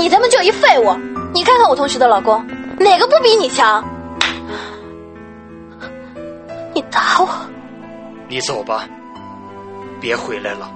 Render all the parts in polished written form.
你他妈就一废物！你看看我同学的老公，哪个不比你强？你打我！ 你走吧，别回来了。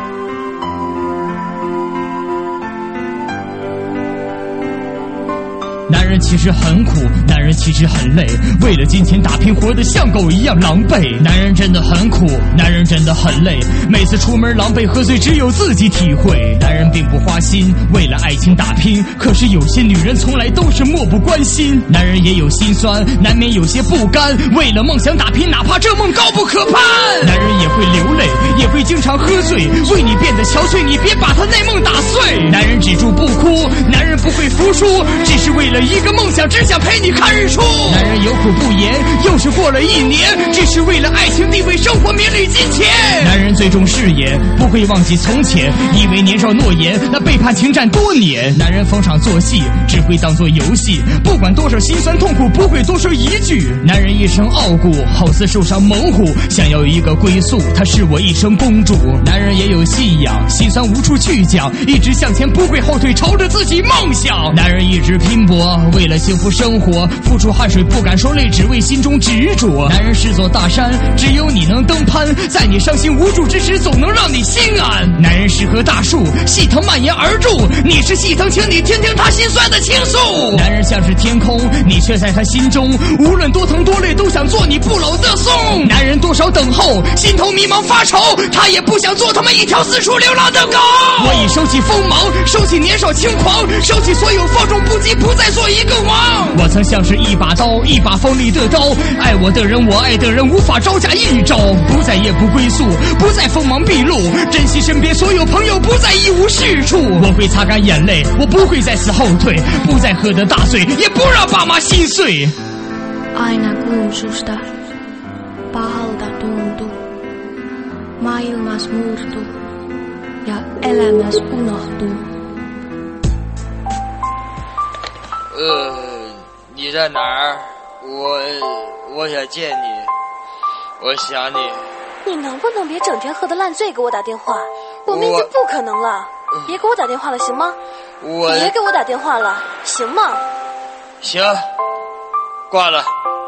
男人其实很苦，男人其实很累，为了金钱打拼，活得像狗一样狼狈。男人真的很苦，男人真的很累，每次出门狼狈喝醉，只有自己体会。男人并不花心，为了爱情打拼，可是有些女人从来都是漠不关心。男人也有心酸，难免有些不甘，为了梦想打拼，哪怕这梦高不可攀。男人也会流泪，也会经常喝醉，为你变得憔悴，你别把他那梦打碎。男人止住不哭，男人不会服输，只是为了一个梦想，只想陪你看日出。男人有苦不言，又是过了一年，只是为了爱情、地位、生活、名利、金钱。男人最重誓言，不会忘记从前，以为年少诺言，那背叛情战多年。男人逢场作戏，只会当作游戏，不管多少心酸痛苦，不会多说一句。男人一生傲骨，好似受伤猛虎，想要一个归宿，她是我一生公主。男人也有信仰，心酸无处去讲，一直向前，不会后退，朝着自己梦想。男人一直拼搏，为了幸福生活，付出汗水不敢说泪，只为心中执着。男人是座大山，只有你能登攀，在你伤心无助之时，总能让你心安。男人是棵大树，细藤蔓延而住，你是细藤，请你听听他心酸的倾诉。男人像是天空，你却在他心中，无论多疼多累，都想做你不老的松。男人多少等候，心头迷茫发愁，他也不想做他们一条四处流浪的狗。我已收起锋芒，收起年少轻狂，收起所有放纵不羁，不再做一个王。我曾像是一把刀，一把锋利的刀，爱我的人，我爱的人，无法招架一招。不再夜不归宿，不再锋芒毕露，珍惜身边所有朋友，不再一无是处。我会擦干眼泪，我不会再死后退，不再喝得大醉，也不让爸妈心碎。 Aina kun susta pahalta tuntuu, maailmas murtuu ja elämäs unohtuu. 你在哪儿？我想见你，我想你。 你能不能别整天喝得烂醉给我打电话？我明天不可能了，别给我打电话了，行吗？别给我打电话了，行吗？ 行，挂了。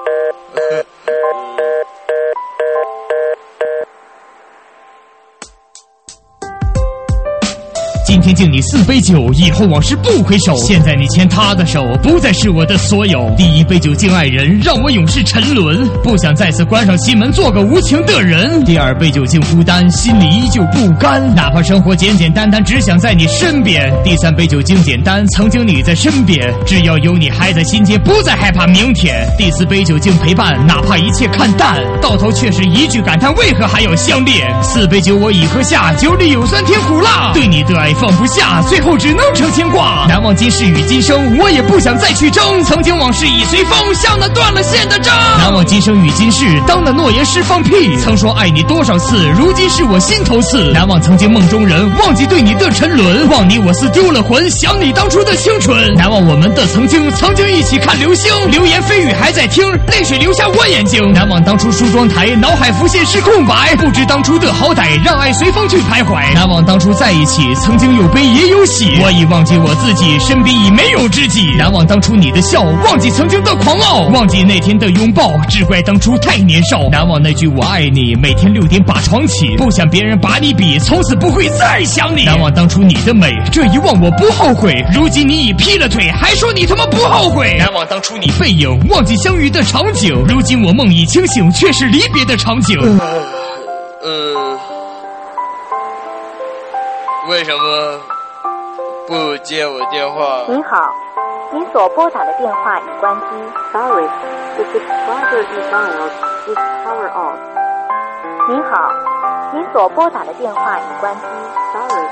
今天敬你4杯酒，以后往事不回首。现在你牵他的手，不再是我的所有。第1杯酒敬爱人，让我永世沉沦，不想再次关上心门，做个无情的人。第2杯酒敬孤单，心里依旧不甘，哪怕生活简简单单，只想在你身边。第3杯酒敬简单，曾经你在身边，只要有你还在心间，不再害怕明天。第4杯酒敬陪伴，哪怕一切看淡，到头却是一句感叹，为何还要相恋？4杯酒我已喝下，酒里有酸甜苦辣，对你的爱放不下，最后只能成牵挂。难忘今世与今生，我也不想再去争，曾经往事已随风，像那断了线的章。难忘今生与今世，当那诺言是放屁，曾说爱你多少次，如今是我心头刺。难忘曾经梦中人，忘记对你的沉沦，忘你我似丢了魂，想你当初的青春。难忘我们的曾经一起看流星，流言蜚语还在听，泪水流下我眼睛。难忘当初梳妆台，脑海浮现是空白，不知当初的好歹，让爱随风去徘徊。难忘当初在一起，曾经有悲也有喜，我已忘记我自己，身边已没有知己。难忘当初你的笑，忘记曾经的狂傲，忘记那天的拥抱，只怪当初太年少。难忘那句我爱你，每天6点把床起，不想别人把你比，从此不会再想你。难忘当初你的美，这一忘我不后悔，如今你已劈了腿，还说你他妈不后悔。难忘当初你背影，忘记相遇的场景，如今我梦已清醒，却是离别的场景。 为什么不接我电话？ 您好，您所拨打的电话已关机。Sorry, the subscriber is dialed is power off. 您好，您所拨打的电话已关机。Sorry.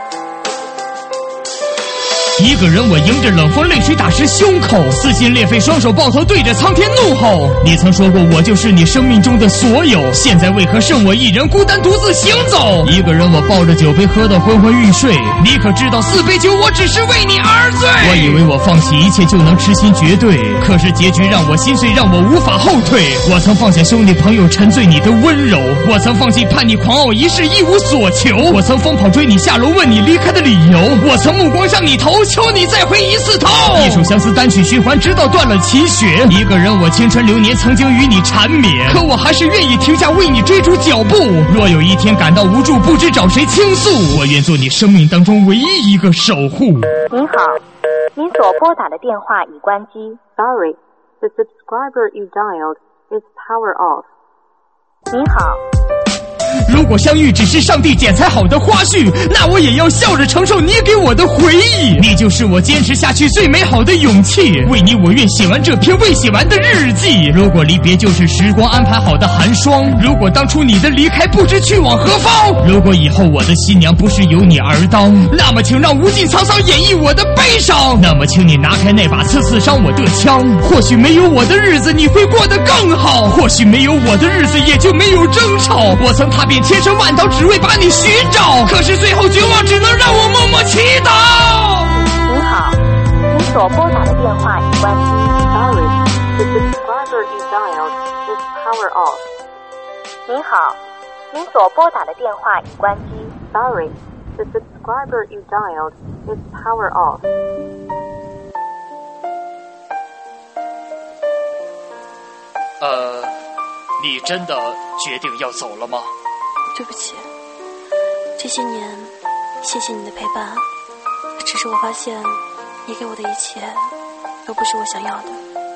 一个人我迎着冷风，泪水打湿胸口，撕心裂肺，双手抱头，对着苍天怒吼。你曾说过我就是你生命中的所有，现在为何剩我一人孤单独自行走？一个人我抱着酒杯喝得昏昏欲睡，你可知道4杯酒我只是为你而醉。我以为我放弃一切就能痴心绝对，可是结局让我心碎，让我无法后退。我曾放下兄弟朋友，沉醉你的温柔，我曾放弃叛逆狂傲，一世一无所求。我曾疯跑追你下楼，问你离开的理由，我曾目光向你投降， 求你再回一次头。一首相思单曲循环，直到断了其血。一个人，我青春流年曾经与你缠绵，可我还是愿意停下为你追逐脚步。若有一天感到无助，不知找谁倾诉，我愿做你生命当中唯一一个守护。 您好，您所拨打的电话已关机。Sorry, the subscriber you dialed is power off. 您好。 如果相遇只是上帝剪裁好的花絮，那我也要笑着承受你给我的回忆。你就是我坚持下去最美好的勇气，为你我愿写完这篇未写完的日记。如果离别就是时光安排好的寒霜，如果当初你的离开不知去往何方，如果以后我的新娘不是由你而当，那么请让无尽沧桑演绎我的悲伤。那么请你拿开那把刺伤我的枪，或许没有我的日子你会过得更好，或许没有我的日子也就没有争吵。我曾踏遍千山万岛只为把你寻找，可是最后绝望只能让我默默祈祷。 您好，您所拨打的电话已关机。Sorry, the subscriber you dialed is power off. 您好，您所拨打的电话已关机。Sorry, the subscriber you dialed is power off. 你真的决定要走了吗？ 对不起，这些年谢谢你的陪伴，只是我发现你给我的一切都不是我想要的。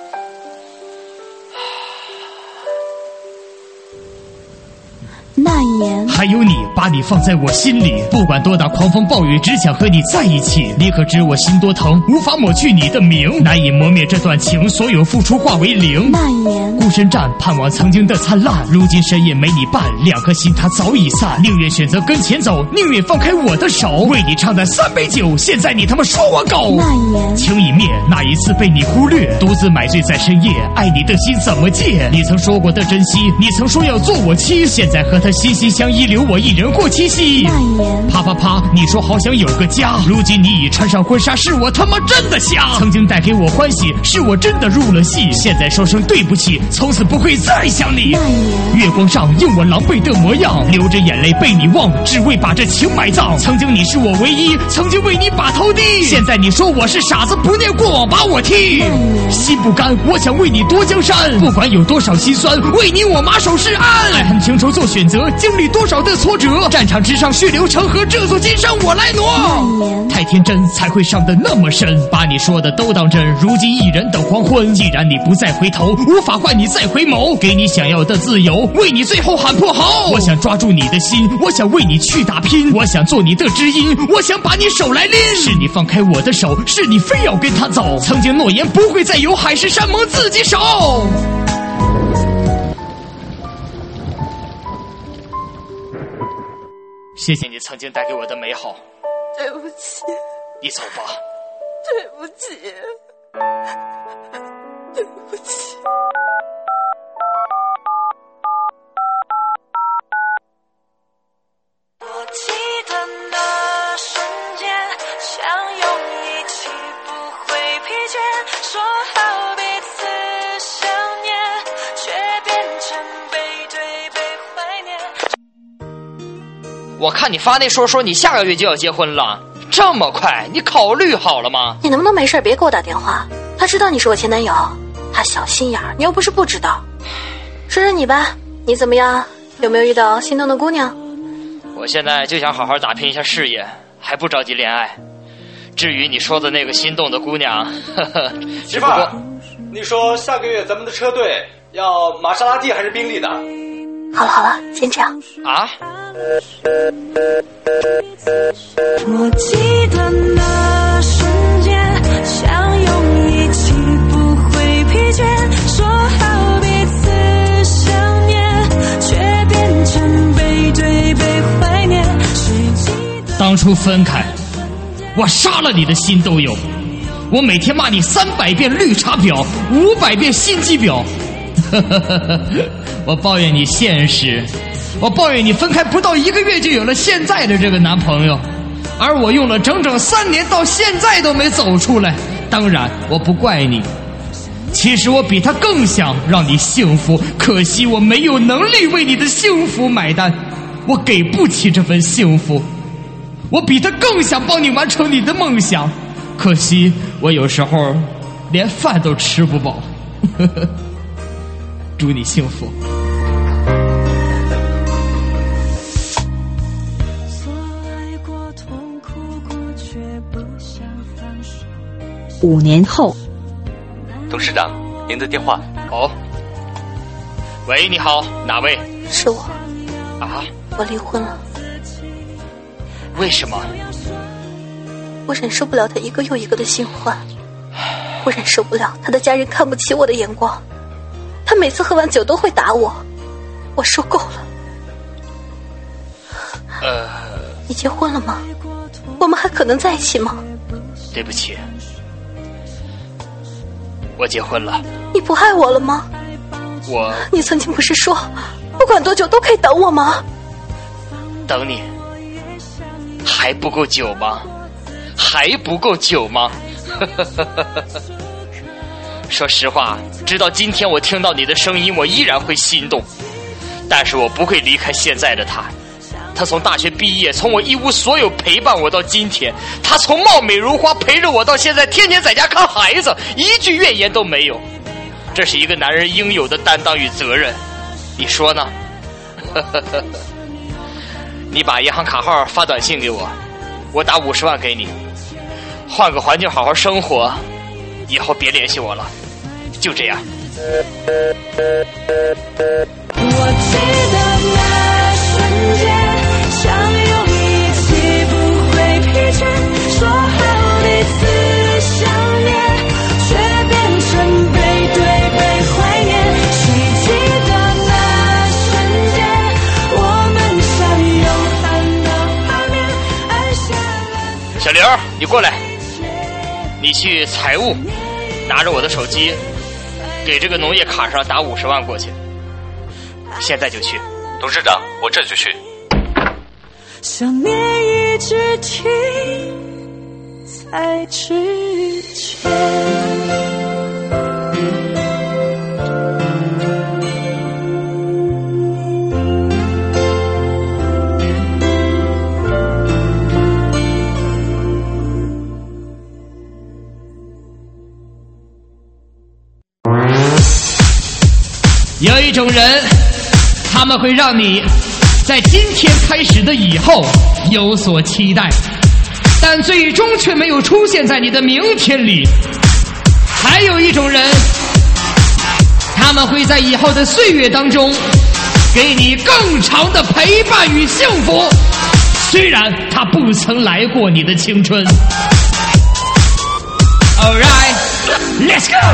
那一年， 还有你，把你放在我心里，不管多大狂风暴雨，只想和你在一起。你可知我心多疼，无法抹去你的名，难以磨灭这段情，所有付出化为零。 那一年， 孤身站，盼望曾经的灿烂，如今深夜没你伴，两颗心它早已散。宁愿选择跟前走，宁愿放开我的手，为你唱的3杯酒，现在你他妈说我狗。 那一年， 情已灭，那一次被你忽略，独自买醉在深夜，爱你的心怎么戒？你曾说过的珍惜，你曾说要做我妻，现在和他心心相依，留我一人过七夕。 那一年， 啪啪啪，你说好想有个家，如今你已穿上婚纱，是我他妈真的瞎。曾经带给我欢喜，是我真的入了戏，现在说声对不起，从此不会再想你。 那一年， 月光上用我狼狈的模样，流着眼泪被你忘，只为把这情埋葬。曾经你是我唯一，曾经为你把头低，现在你说我是傻子，不念过往把我踢。心不甘，我想为你夺江山，不管有多少心酸，为你我马首是岸。爱恨情仇做选择，经历多少的挫折，战场之上血流成河，这座金山我来挪。 那一年， 太天真才会伤得那么深，把你说的都当真，如今一人等黄昏。既然你不再回头，无法换你再回眸，给你想要的自由，为你最后喊破喉。我想抓住你的心，我想为你去打拼，我想做你的知音，我想把你手来拎。是你放开我的手，是你非要跟他走，曾经诺言不会再有海誓山盟自己守。谢谢你曾经带给我的美好。 对不起， 你走吧。 对不起，对不起。 我记得那瞬间，相拥一起不会疲倦，说好彼此想念，却变成背对背怀念。 我看你发那说你下个月就要结婚了，这么快，你考虑好了吗？ 你能不能没事别给我打电话？他知道你是我前男友，他小心眼儿，你又不是不知道。说说你吧，你怎么样？有没有遇到心动的姑娘？ 我现在就想好好打拼一下事业，还不着急恋爱。至于你说的那个心动的姑娘， 媳妇儿，你说下个月咱们的车队要玛莎拉蒂还是宾利的？ 好了，先这样啊。 我记得那瞬间，相拥一起不会疲倦，说好彼此想念，却变成背对背怀念。 当初分开，我杀了你的心都有，我每天骂你300遍绿茶婊，500遍心机婊。我抱怨你现实，我抱怨你分开不到1个月就有了现在的这个男朋友，而我用了整整3年到现在都没走出来。当然我不怪你，其实我比他更想让你幸福，可惜我没有能力为你的幸福买单，我给不起这份幸福。我比他更想帮你完成你的梦想， 可惜我有时候连饭都吃不饱。祝你幸福。 5年后， 董事长，您的电话。 哦，喂，你好，哪位？ 是我。 啊？ 我离婚了。 为什么？ 我忍受不了他一个又一个的新欢，我忍受不了他的家人看不起我的眼光，他每次喝完酒都会打我，我受够了。你结婚了吗？我们还可能在一起吗？ 对不起，我结婚了。 你不爱我了吗？你曾经不是说不管多久都可以等我吗？ 等你还不够久吗？还不够久吗？说实话，直到今天我听到你的声音，我依然会心动，但是我不会离开现在的他。他从大学毕业，从我一无所有陪伴我到今天，他从貌美如花陪着我到现在，天天在家看孩子，一句怨言都没有。这是一个男人应有的担当与责任，你说呢？你把银行卡号发短信给我，我打50万给你，换个环境好好生活，以后别联系我了，就这样。 我记得那瞬间相拥一起不会疲倦，说好彼此想念，却变成背对背怀念。谁记得那瞬间我们相拥盼的画面，按下了。 小刘，你过来，你去财务拿着我的手机，给这个农业卡上打50万过去，现在就去。 董事长，我这就去。 想念一直停在之前。 有一种人，他们会让你在今天开始的以后有所期待，但最终却没有出现在你的明天里。还有一种人，他们会在以后的岁月当中给你更长的陪伴与幸福，虽然他不曾来过你的青春。 Alright, let's go!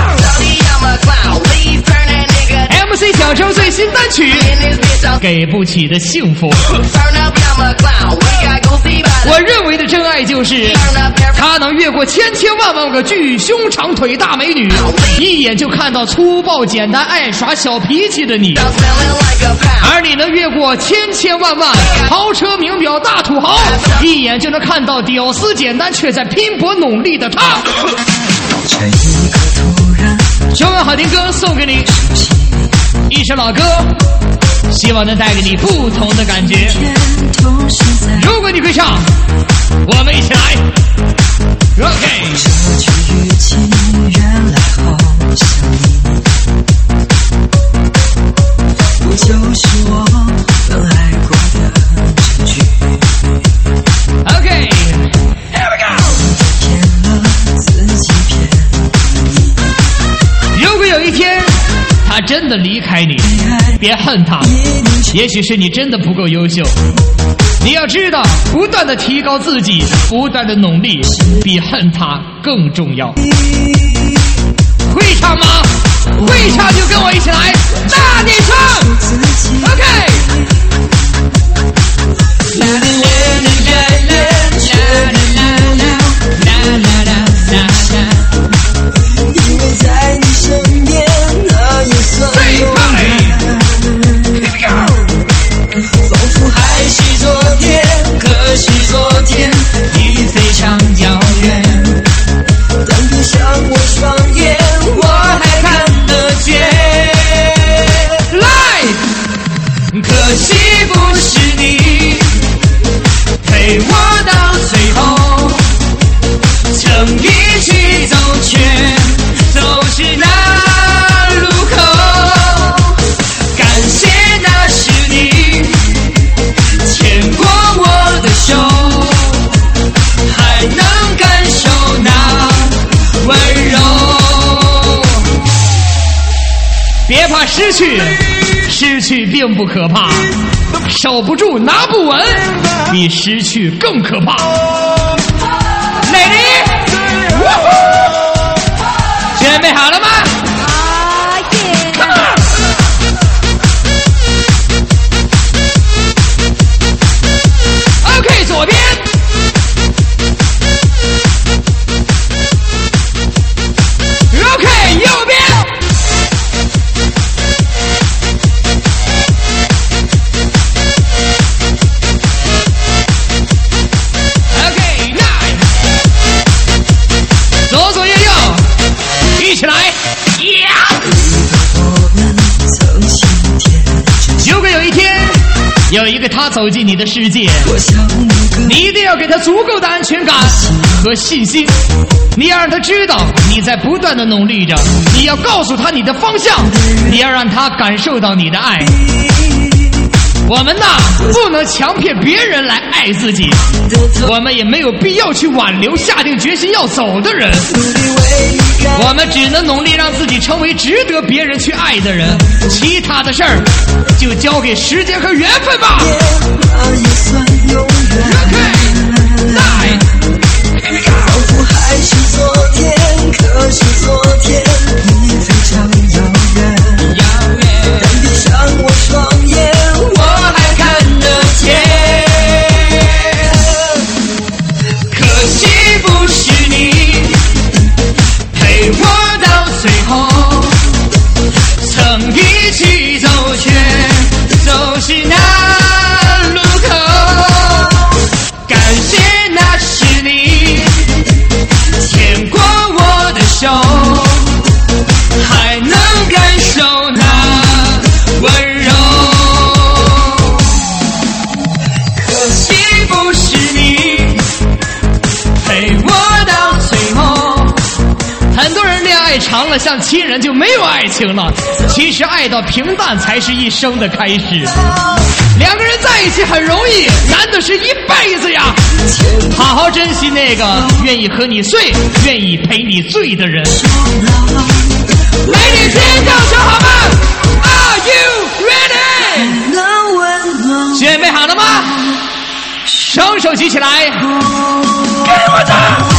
MC 小周最新单曲《给不起的幸福》。我认为的真爱就是他能越过千千万万个巨胸长腿大美女，一眼就看到粗暴简单爱耍小脾气的你，而你能越过千千万万豪车名表大土豪，一眼就能看到屌丝简单却在拼搏努力的他。中文好听歌送给你，一首老歌，希望能带给你不同的感觉。如果你会唱，我们一起来 OK。 不就是我更爱过的证据 OK Here we go。 骗了自己骗。 如果有一天他真的离开你，别恨他，也许是你真的不够优秀。你要知道，不断的提高自己，不断的努力，比恨他更重要。会唱吗？会唱就跟我一起来，大点唱 OK。 因为在你身边那夜色仿佛还是昨天，可是昨天已非常遥远。但闭上我双眼，我还看得见。 来， 可惜不是你陪我到最后，曾一失去并不可怕，守不住拿不稳比失去更可怕。Lady， 准备好了吗？左边 OK 右边 OK 9 左左右右一起来如果有一天有一个他走进你的世界，你一定要给他足够的安全感和信心，你要让他知道你在不断的努力着，你要告诉他你的方向，你要让他感受到你的爱。我们呐，不能强骗别人来爱自己，我们也没有必要去挽留下定决心要走的人，我们只能努力让自己成为值得别人去爱的人，其他的事儿就交给时间和缘分吧。 仿佛还是昨天，可是昨天你非常遥远，但闭上我双眼，我还看得见。可惜不是你陪我到最后，曾一起走却走进那路口，感谢那是你牵过我的手，还能感受那温柔。可惜不是你陪我到最后。 很多人恋爱长了像亲人就没有爱情了，其实爱到平淡才是一生的开始。两个人在一起很容易，难的是一辈子呀。好好珍惜那个愿意和你睡愿意陪你醉的人。来点尖叫声好吗？ Are you ready？ 准备好了吗？双手举起来，给我的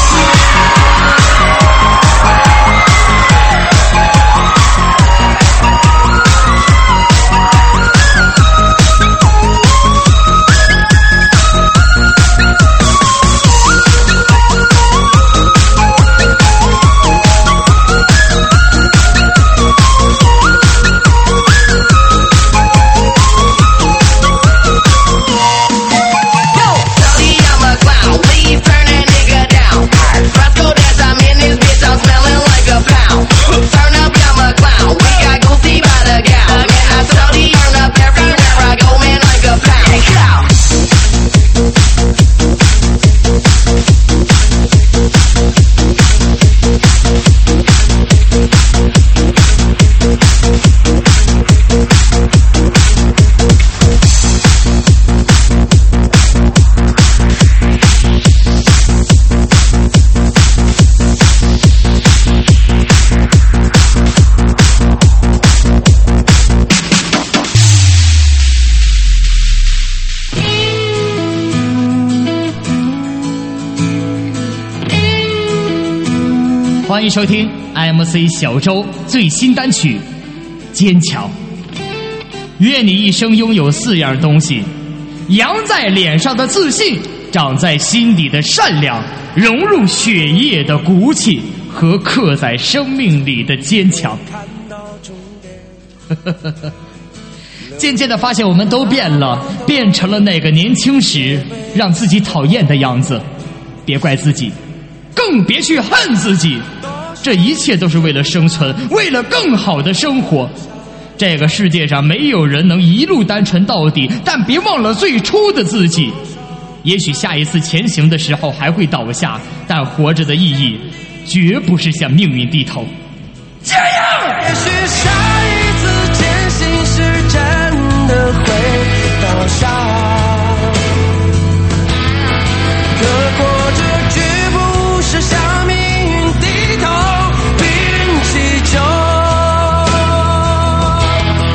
欢迎收听 MC 小周最新单曲《坚强》。愿你一生拥有4样东西：扬在脸上的自信，长在心底的善良，融入血液的骨气和刻在生命里的坚强。渐渐地发现我们都变了，变成了那个年轻时让自己讨厌的样子。别怪自己，更别去恨自己，这一切都是为了生存，为了更好的生活。这个世界上没有人能一路单纯到底，但别忘了最初的自己。也许下一次前行的时候还会倒下，但活着的意义绝不是向命运低头。加油！ 也许下一次前行是真的会倒下，可活着绝不是向命运低头，运气就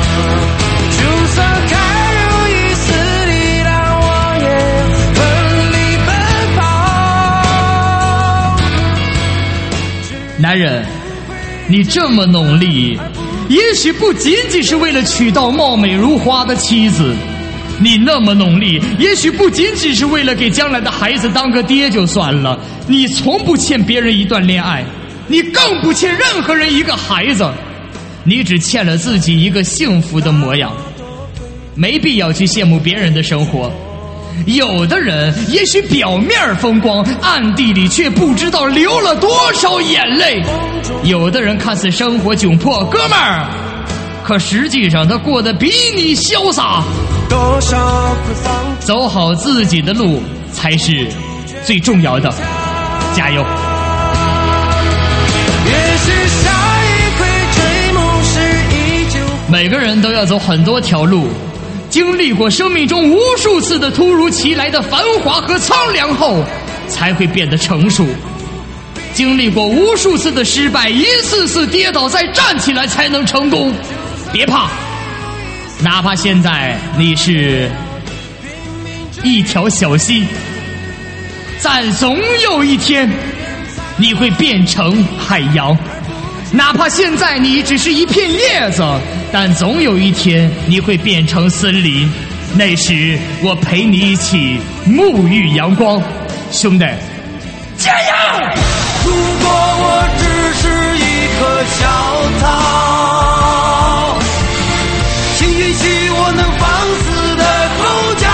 男人，你这么努力，也许不仅仅是为了娶到貌美如花的妻子，你那么努力，也许不仅仅是为了给将来的孩子当个爹就算了，你从不欠别人一段恋爱，你更不欠任何人一个孩子，你只欠了自己一个幸福的模样。没必要去羡慕别人的生活，有的人也许表面风光，暗地里却不知道流了多少眼泪。有的人看似生活窘迫，哥们儿，可实际上他过得比你潇洒。走好自己的路才是最重要的，加油！每个人都要走很多条路，经历过生命中无数次的突如其来的繁华和苍凉后，才会变得成熟。经历过无数次的失败，一次次跌倒再站起来才能成功。别怕，哪怕现在你是一条小溪，但总有一天你会变成海洋。哪怕现在你只是一片叶子，但总有一天你会变成森林，那时我陪你一起沐浴阳光。兄弟，加油！ 如果我只是一棵小草，请允许我能放肆的吼叫。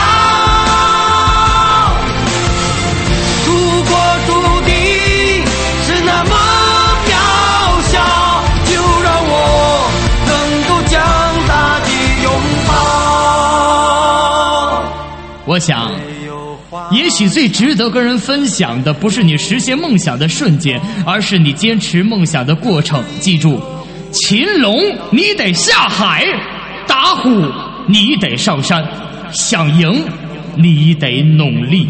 如果注定是那么渺小，就让我能够将大地拥抱。 我想也许最值得跟人分享的不是你实现梦想的瞬间，而是你坚持梦想的过程。记住，擒龙你得下海，打虎你得上山，想赢你得努力。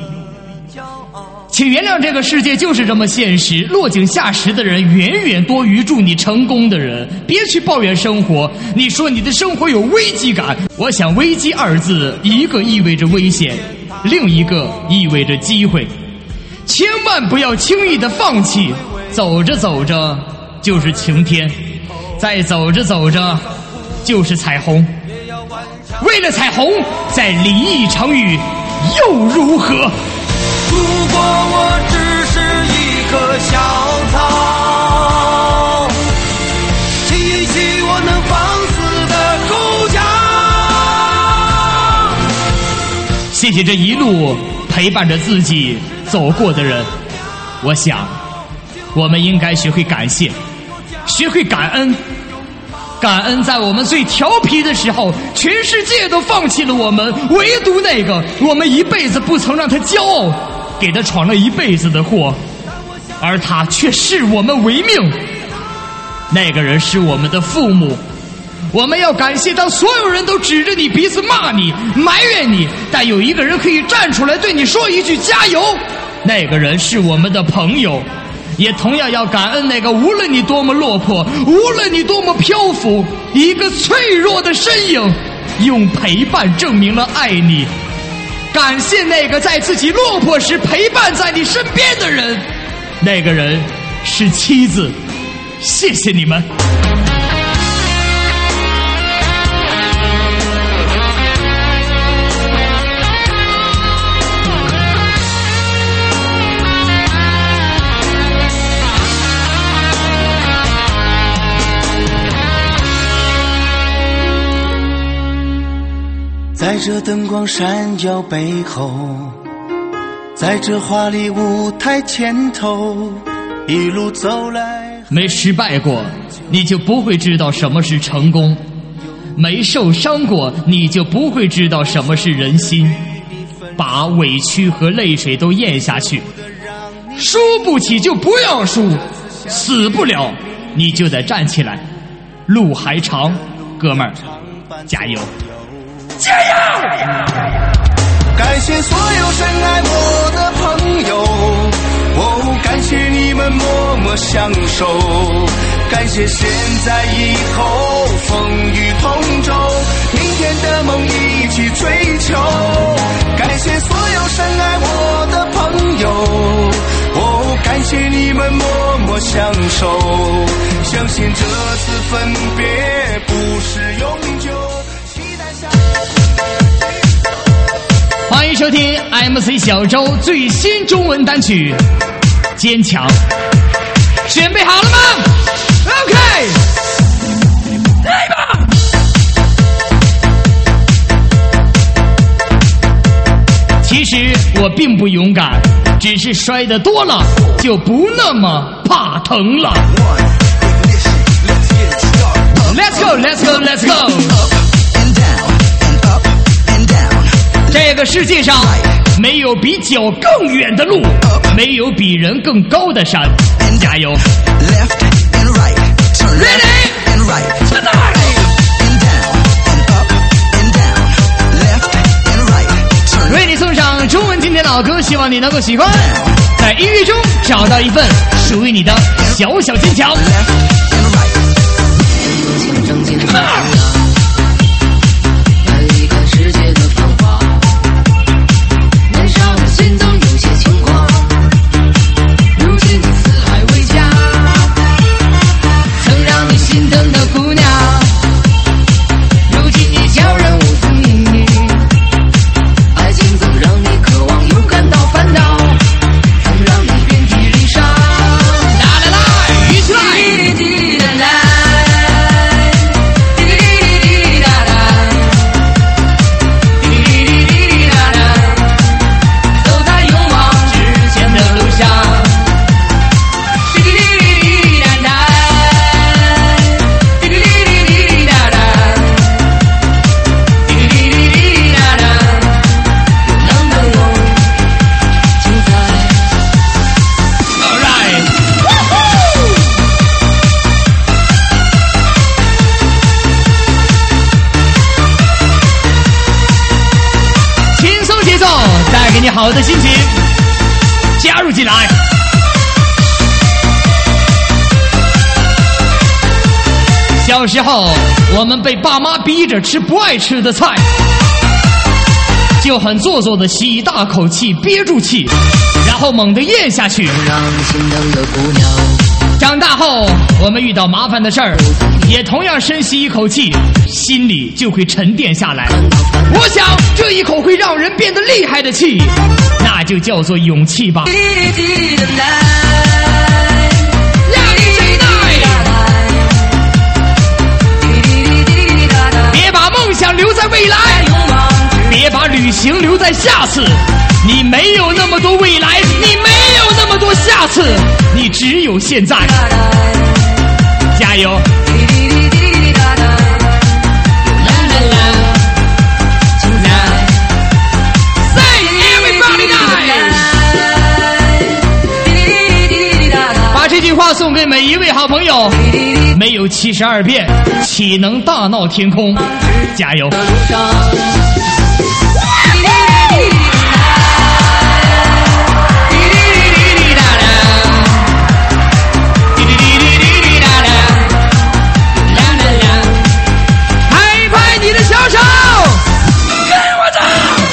请原谅这个世界就是这么现实，落井下石的人远远多于祝你成功的人。别去抱怨生活，你说你的生活有危机感，我想危机二字，一个意味着危险，另一个意味着机会。千万不要轻易的放弃，走着走着就是晴天，再走着走着就是彩虹。为了彩虹，再淋一场雨又如何？ 如果我只是一棵小草，请允许我能放肆的吼叫。 谢谢这一路陪伴着自己走过的人，我想我们应该学会感谢，学会感恩。感恩在我们最调皮的时候，全世界都放弃了我们，唯独那个我们一辈子不曾让他骄傲，给他闯了一辈子的祸，而他却视我们为命。那个人是我们的父母，我们要感谢当所有人都指着你鼻子骂你埋怨你，但有一个人可以站出来对你说一句加油，那个人是我们的朋友。也同样要感恩那个无论你多么落魄，无论你多么漂浮，一个脆弱的身影用陪伴证明了爱你。感谢那个在自己落魄时陪伴在你身边的人，那个人是妻子。谢谢你们。 在这灯光闪耀背后，在这华丽舞台前头，一路走来。 没失败过，你就不会知道什么是成功；没受伤过，你就不会知道什么是人心。把委屈和泪水都咽下去，输不起就不要输，死不了你就得站起来。路还长，哥们儿，加油！加油！ 感谢所有深爱我的朋友，哦，感谢你们默默相守，感谢现在以后风雨同舟，明天的梦一起追求。感谢所有深爱我的朋友，哦，感谢谢你们默默相守，相信这次分别不是永久。 欢迎收听 MC 小周最新中文单曲《坚强》，准备好了吗 ？OK， 来吧！其实我并不勇敢，只是摔得多了就不那么怕疼了。Let's go, let's go, let's go！ 这个世界上没有比脚更远的路，没有比人更高的山。加油 ！Ready？ 为你送上中文经典老歌，希望你能够喜欢，在音乐中找到一份属于你的小小坚强。 世界的繁华，年少的心总有些轻狂。如今你四海为家，曾让你心疼的姑娘，如今你叫人无字秘密。爱情总让你渴望又感到烦恼，曾让你遍体鳞伤。 来来来，一起来！好的心情加入进来。小时候我们被爸妈逼着吃不爱吃的菜，就很做作的吸一大口气，憋住气，然后猛地咽下去。 让你心疼的姑娘， 长大后我们遇到麻烦的事儿，也同样深吸一口气，心里就会沉淀下来。我想这一口会让人变得厉害的气，那就叫做勇气吧。别把梦想留在未来，别把旅行留在下次。你没有那么多未来，你没有那么多下次，你只有现在。加油！把这句话送给每一位好朋友。没有72变，岂能大闹天空？加油！拍一拍你的小手，跟我走！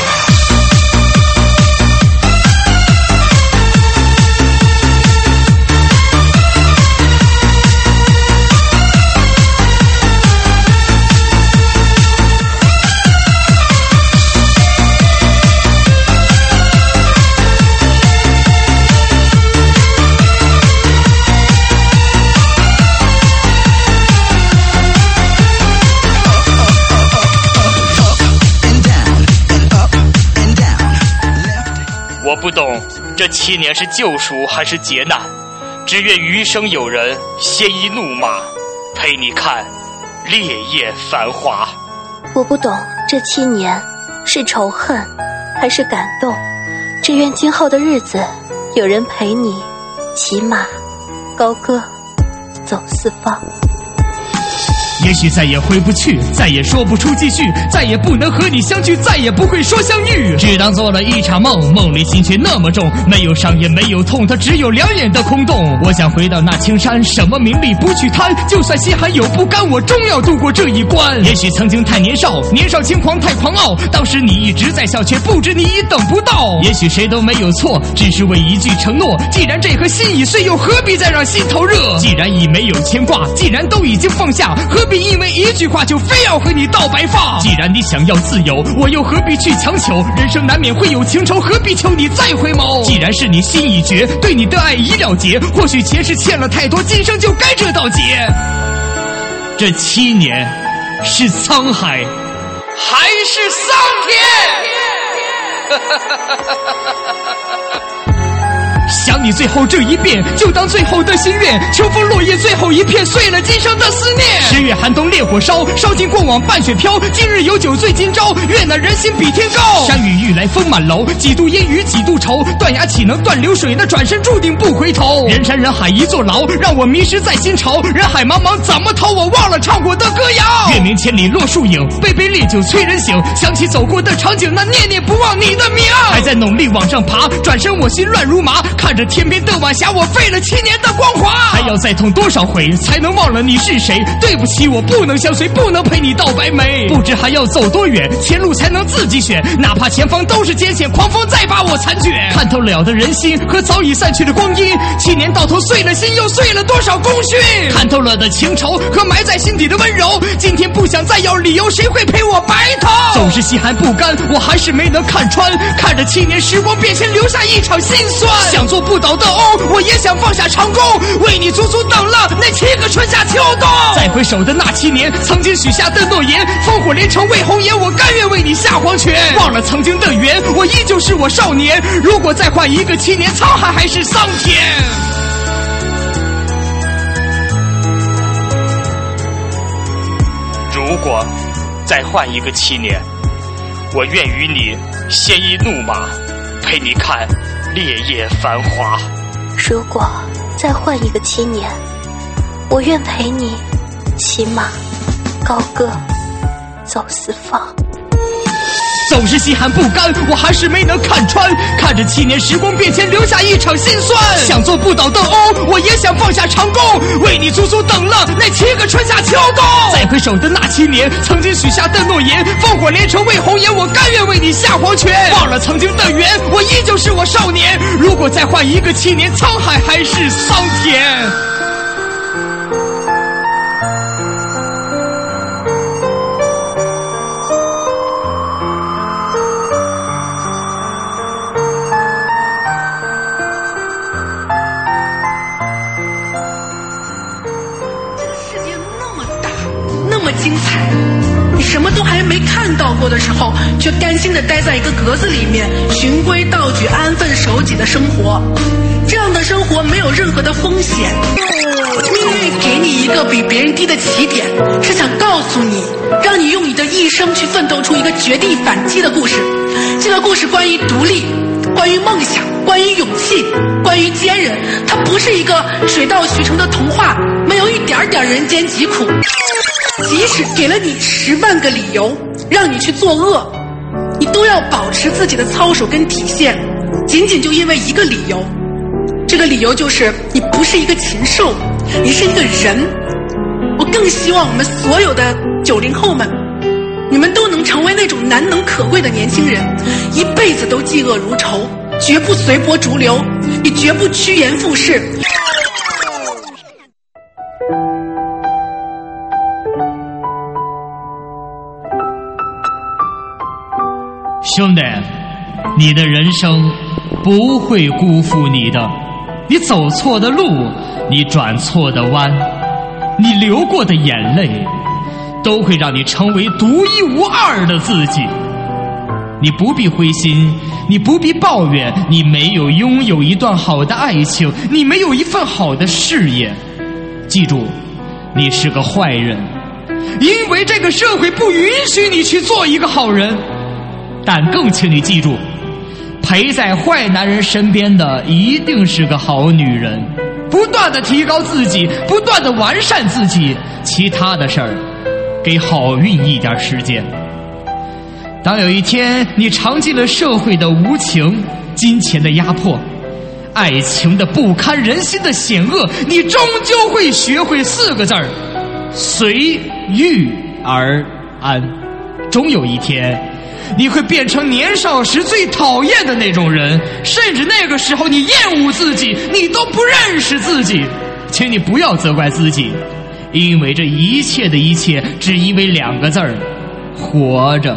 我不懂这7年是救赎还是劫难，只愿余生有人鲜衣怒马，陪你看烈焰繁华。 我不懂这7年是仇恨还是感动，只愿今后的日子有人陪你骑马高歌走四方。 也许再也回不去，再也说不出继续，再也不能和你相聚，再也不会说相遇。只当做了一场梦，梦里心却那么重，没有伤也没有痛，它只有两眼的空洞。我想回到那青山，什么名利不去贪，就算心还有不甘，我终要度过这一关。也许曾经太年少，年少轻狂太狂傲，当时你一直在笑，却不知你已等不到。也许谁都没有错，只是为一句承诺，既然这颗心已碎，又何必再让心头热？既然已没有牵挂，既然都已经放下，何必因为一句话就非要和你到白发？既然你想要自由，我又何必去强求？人生难免会有情仇，何必求你再回眸？既然是你心已决，对你的爱已了结，或许前世欠了太多，今生就该这道劫。这7年是沧海还是桑田？ 想你最后这一遍，就当最后的心愿。秋风落叶最后一片，碎了今生的思念。10月寒冬烈火烧，烧尽过往半雪飘。今日有酒醉今朝，愿那人心比天高。山雨欲来风满楼，几度烟雨几度愁。断崖岂能断流水？那转身注定不回头。人山人海一座牢，让我迷失在心潮。人海茫茫怎么逃？我忘了唱过的歌谣。月明千里落树影，杯杯烈酒催人醒。想起走过的场景，那念念不忘你的名。还在努力往上爬，转身我心乱如麻。看着天边的晚霞，我废了7年的光华。还要再痛多少回，才能忘了你是谁？对不起，我不能相随，不能陪你到白眉。不知还要走多远，前路才能自己选。哪怕前方都是艰险，狂风再把我残卷。看透了的人心和早已散去的光阴，7年到头碎了心，又碎了多少功勋？看透了的情仇和埋在心底的温柔，今天不想再要理由，谁会陪我白头？总是心寒不甘，我还是没能看穿。看着7年时光变迁，留下一场心酸。想做不倒的翁，我也想放下长弓，为你足足等了那7个春夏秋冬。再回首的那7年，曾经许下的诺言，烽火连城为红颜，我甘愿为你下黄泉。忘了曾经的缘，我依旧是我少年。如果再换一个7年，沧海还是桑田。 如果再换一个7年，我愿与你鲜衣怒马，陪你看烈焰繁华。 如果再换一个7年，我愿陪你骑马高歌走四方。 总是心寒不甘，我还是没能看穿。看着7年时光变迁，留下一场心酸。想做不倒的翁，我也想放下长弓，为你足足等了那7个春夏秋冬。再回首的那7年，曾经许下的诺言，烽火连城为红颜，我甘愿为你下黄泉。忘了曾经的缘，我依旧是我少年。如果再换一个7年，沧海还是桑田。 精彩，你什么都还没看到过的时候，却甘心地待在一个格子里面，循规蹈矩、安分守己的生活。这样的生活没有任何的风险。命运给你一个比别人低的起点，是想告诉你，让你用你的一生去奋斗出一个绝地反击的故事。这个故事关于独立，关于梦想，关于勇气，关于坚韧。它不是一个水到渠成的童话，没有一点点人间疾苦。即使给了你10万个理由让你去作恶，你都要保持自己的操守跟体现，仅仅就因为一个理由，这个理由就是你不是一个禽兽，你是一个人。我更希望我们所有的90后们，你们都能成为那种难能可贵的年轻人，一辈子都嫉恶如仇，绝不随波逐流，也绝不趋炎附势。 兄弟，你的人生不会辜负你的。你走错的路，你转错的弯，你流过的眼泪，都会让你成为独一无二的自己。你不必灰心，你不必抱怨，你没有拥有一段好的爱情，你没有一份好的事业。记住，你是个坏人，因为这个社会不允许你去做一个好人。但更请你记住，陪在坏男人身边的一定是个好女人。不断地提高自己，不断地完善自己，其他的事儿给好运一点时间。当有一天你尝尽了社会的无情、金钱的压迫、爱情的不堪人心的险恶，你终究会学会4个字儿：随遇而安。终有一天你会变成年少时最讨厌的那种人，甚至那个时候你厌恶自己，你都不认识自己。请你不要责怪自己，因为这一切的一切只因为2个字儿：活着。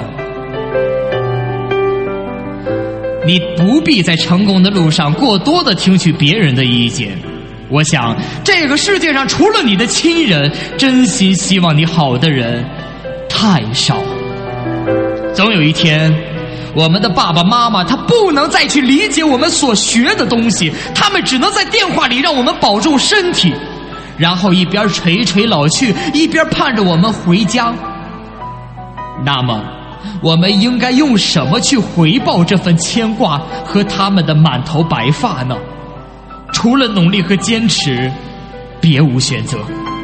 你不必在成功的路上过多的听取别人的意见。我想这个世界上除了你的亲人，真心希望你好的人太少。总有一天我们的爸爸妈妈他不能再去理解我们所学的东西，他们只能在电话里让我们保重身体，然后一边垂垂老去，一边盼着我们回家。那么我们应该用什么去回报这份牵挂和他们的满头白发呢？除了努力和坚持，别无选择。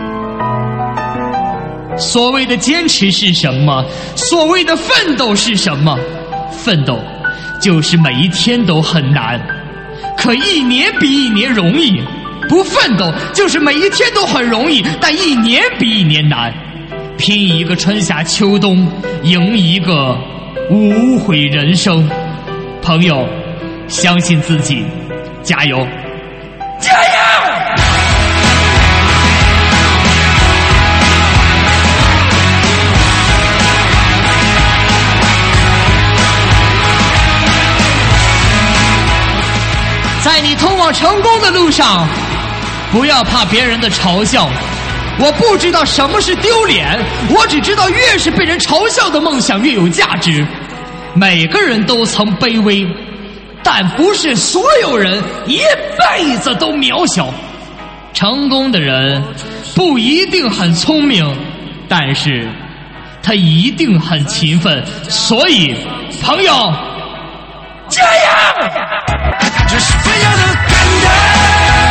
所谓的坚持是什么？所谓的奋斗是什么？奋斗就是每一天都很难，可一年比一年容易；不奋斗就是每一天都很容易，但一年比一年难。拼一个春夏秋冬，赢一个无悔人生。朋友，相信自己，加油！加油！在你通往成功的路上，不要怕别人的嘲笑。我不知道什么是丢脸，我只知道越是被人嘲笑的梦想越有价值。每个人都曾卑微，但不是所有人一辈子都渺小。成功的人不一定很聪明，但是他一定很勤奋。所以朋友，加油！这是这样的感觉。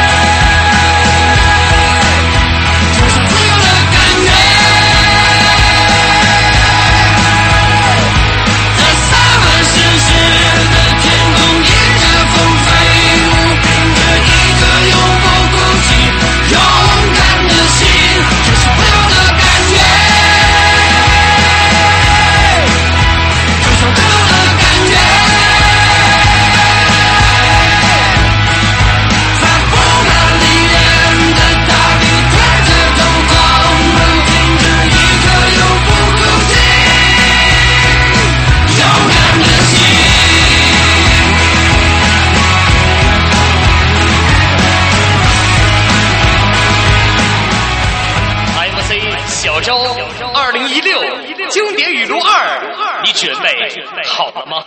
小周2016经典语录2，你准备好了吗？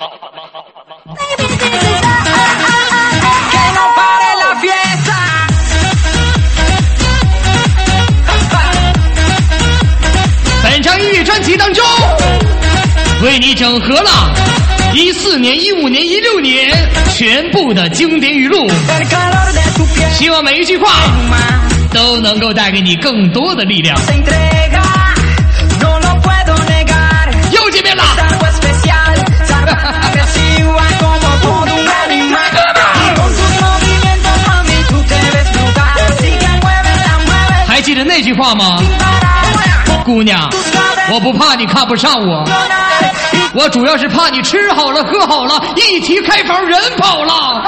本张音乐专辑当中，为你整合了14年、15年、16年全部的经典语录，希望每一句话都能够带给你更多的力量。又见面了。还记得那句话吗？姑娘，我不怕你看不上我，我主要是怕你吃好了喝好了，一提开房人跑了。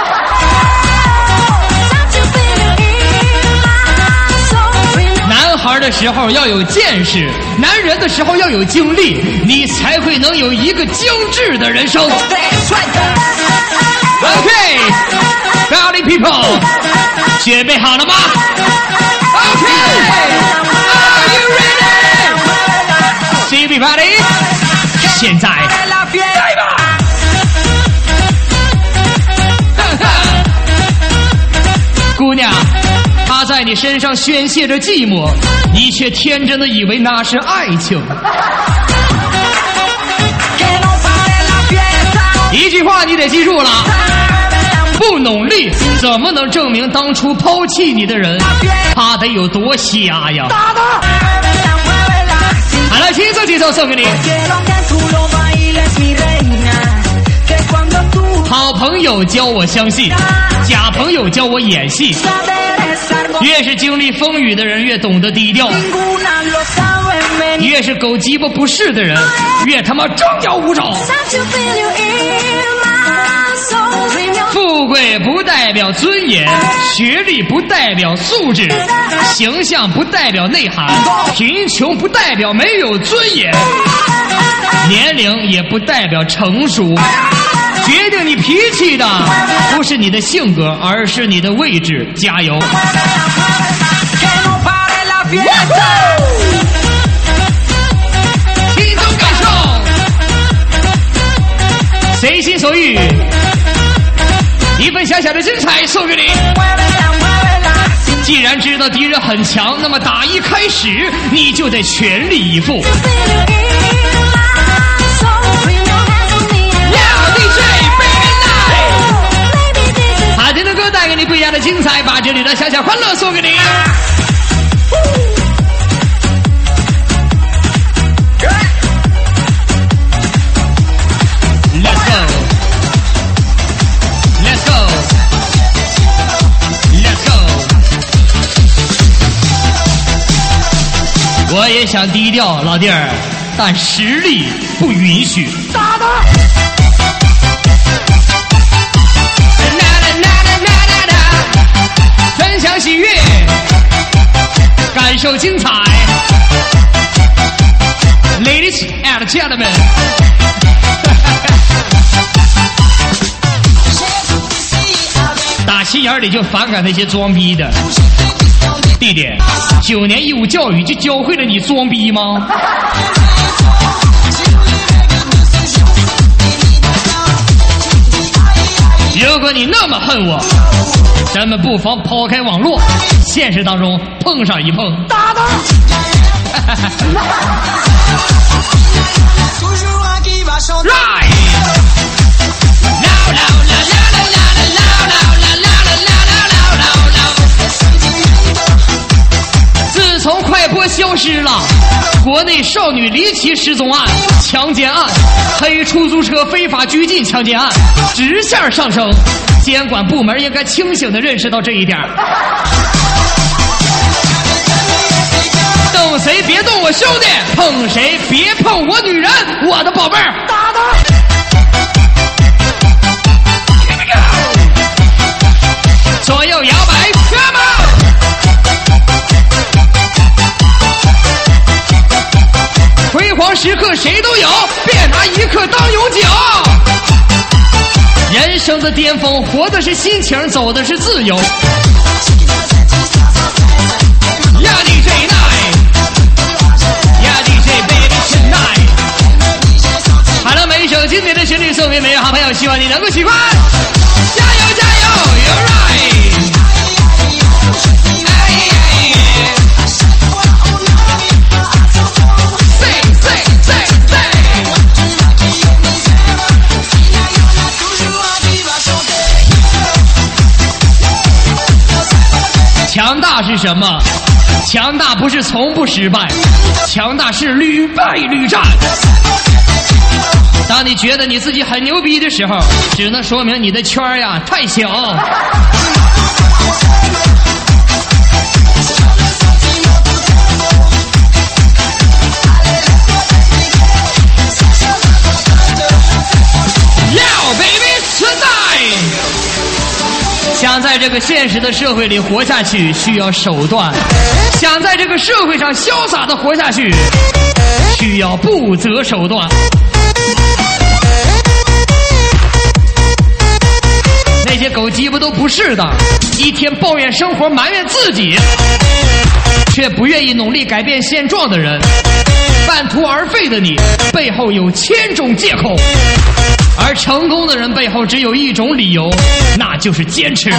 男孩的时候要有见识，男人的时候要有经历，你才会能有一个精致的人生。OK， Valley people， 准备好了吗 ？OK，Are you ready？ Everybody， 现在来吧！姑娘，他在你身上宣泄着寂寞，你却天真的以为那是爱情。一句话你得记住了，不努力怎么能证明当初抛弃你的人他得有多瞎呀？好了， 来，轻松几首送给你。好朋友教我相信，假朋友教我演戏。越是经历风雨的人，越懂得低调；越是狗鸡巴不是的人，越他妈张牙舞爪。富贵不代表尊严，学历不代表素质，形象不代表内涵，贫穷不代表没有尊严，年龄也不代表成熟。决定你脾气的不是你的性格，而是你的位置。加油！心中感受，随心所欲，一份小小的精彩送给你。既然知道敌人很强，那么打一开始你就得全力以赴。好听的歌带给你不一样的精彩，把这里的小小欢乐送给你。Let's go, let's go, let's go。我也想低调，老弟儿，但实力不允许。打的。分享喜悦，感受精彩。Ladies and gentlemen， 打心眼里就反感那些装逼的。弟弟，9年义务教育就教会了你装逼吗？如果你那么恨我，咱们不妨抛开网络，现实当中碰上一碰。打的。来。自从快播消失了，国内少女离奇失踪案、强奸案、黑出租车非法拘禁强奸案直线上升，监管部门应该清醒地认识到这一点。动谁别动我兄弟，碰谁别碰我女人，我的宝贝儿。打的。左右摇摆 ，Come on！ 辉煌时刻谁都有，别拿一刻当永久。人生的巅峰，活的是心情，走的是自由。呀 DJ night， 呀 DJ baby tonight。好了，每一首经典的旋律送给每位好朋友，希望你能够喜欢。加油加油 ，You're right。强大是什么？强大不是从不失败，强大是屡败屡战。当你觉得你自己很牛逼的时候，只能说明你的圈呀太小。Yo baby tonight。想在这个现实的社会里活下去，需要手段；想在这个社会上潇洒的活下去，需要不择手段。那些狗鸡巴都不是的，一天抱怨生活、埋怨自己，却不愿意努力改变现状的人，半途而废的你，背后有1000种借口。而成功的人背后只有一种理由，那就是坚持。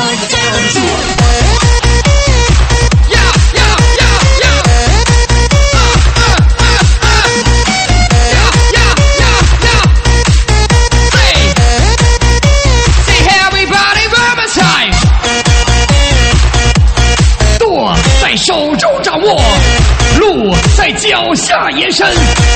舵在手中掌握，路在在脚下延伸。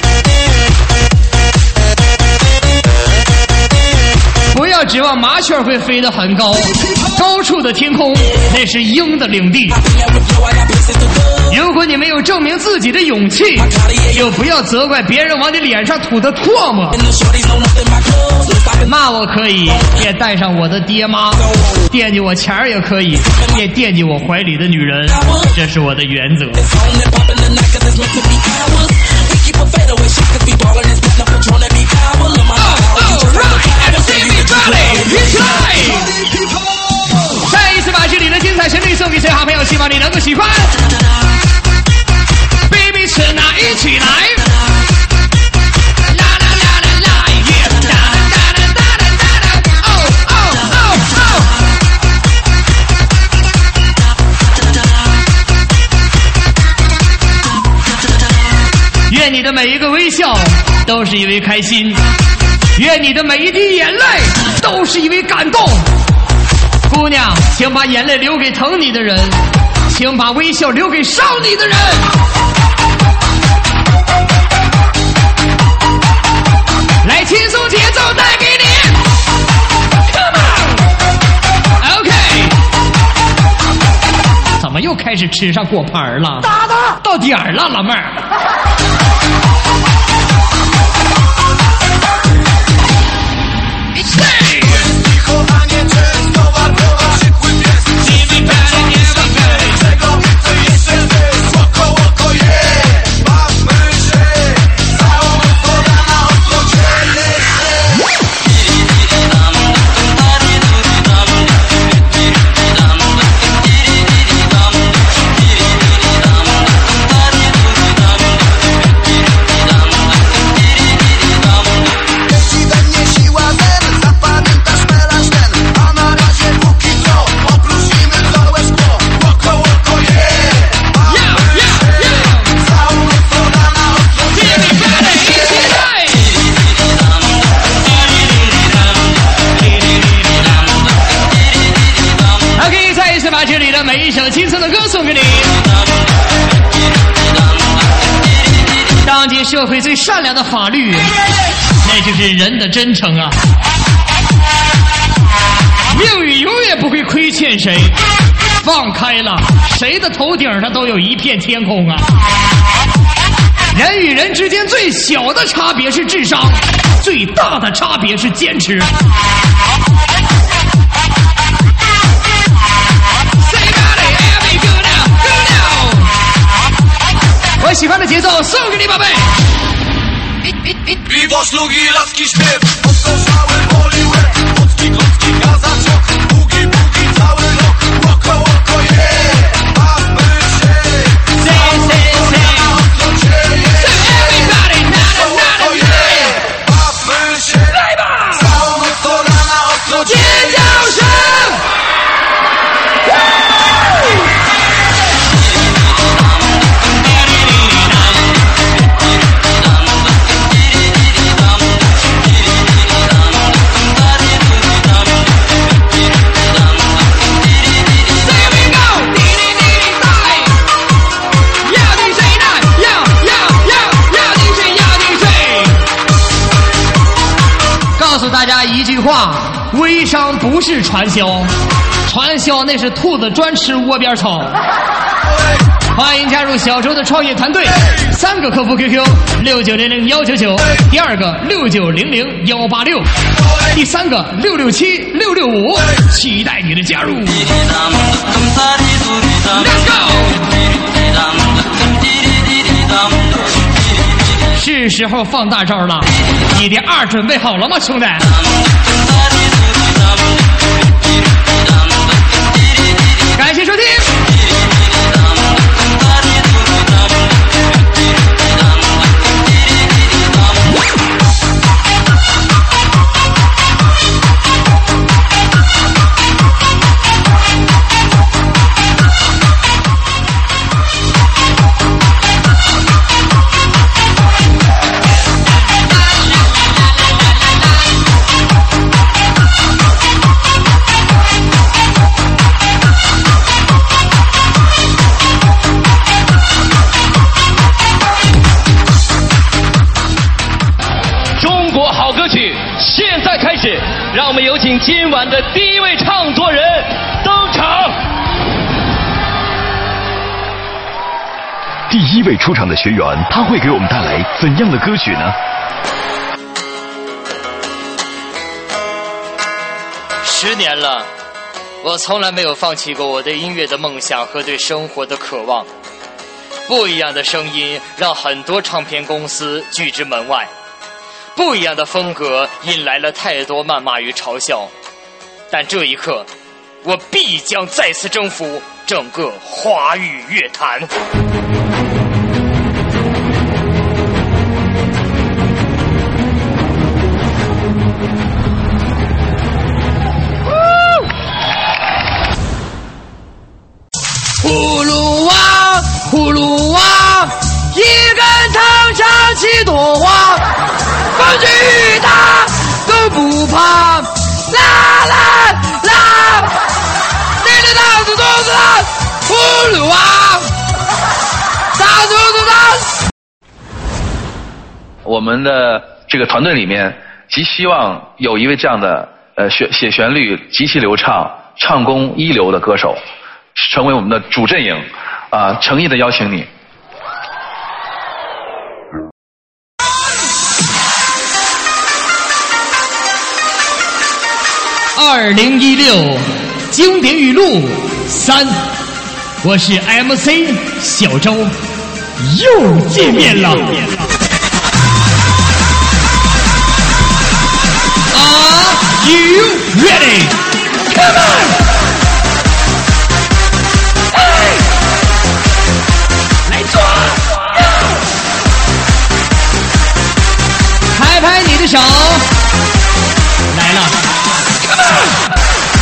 不要指望麻雀会飞得很高，高处的天空那是鹰的领地。如果你没有证明自己的勇气，就不要责怪别人往你脸上吐的唾沫。骂我可以，别带上我的爹妈；惦记我钱儿也可以，别惦记我怀里的女人。这是我的原则。再一次把这里的精彩旋律送给最好朋友，希望你能够喜欢。Baby， 吃哪一起来？啦啦啦啦啦，耶！哒哒哒哒哒哒，哦哦哦哦。愿你的每一个微笑都是因为开心。愿你的每一滴眼泪都是因为感动。姑娘，请把眼泪留给疼你的人，请把微笑留给伤你的人。来，轻松节奏带给你 Come on OK。 怎么又开始吃上果盘了？打的到点儿了，老妹儿。每一首青春的歌送给你。当今社会最善良的法律，那就是人的真诚啊！命运永远不会亏欠谁，放开了，谁的头顶上都有一片天空啊！人与人之间最小的差别是智商，最大的差别是坚持。我喜欢的节奏送给你，宝贝。来吧，尖叫声。告诉大家一句话，微商不是传销，传销那是兔子专吃窝边草。欢迎加入小周的创业团队，3个客服 QQ6900-199，第2个6900-186，第3个667-665，期待你的加入。Let's go！ 是时候放大招了，你的2准备好了吗，兄弟？感谢收听。 有请今晚的第一位唱作人登场。 第一位出场的学员，他会给我们带来怎样的歌曲呢 ？10年了，我从来没有放弃过我对音乐的梦想和对生活的渴望。不一样的声音让很多唱片公司拒之门外，不一样的风格引来了太多谩骂与嘲笑。但这一刻，我必将再次征服整个华语乐坛。 葫芦娃，葫芦娃，一根藤上七朵花，风雨大都不怕，啦啦啦，你的大子肚子大，葫芦娃，大肚子大。 我们的这个团队里面，极希望有一位这样的写旋律极其流畅、唱功一流的歌手。成为我们的主阵营，诚意的邀请你。 2016经典语录3，我是 MC 小周，又见面了。Are you ready? Come on! 拍拍你的手，来了 ，Come on！